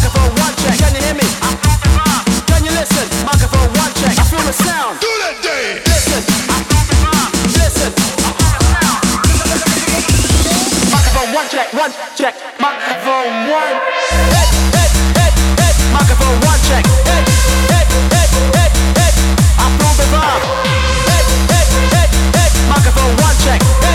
Microphone one check. Can you hear me? Can you listen? Microphone one check. I feel the sound. Do that day. Listen. Listen. Microphone one check. One check. Microphone one. Hey, hey, hey, hey. Microphone one check. Hey, hey, hey, hey, hey. I feel the vibe. Hey, hey, hey, hey. Microphone one check.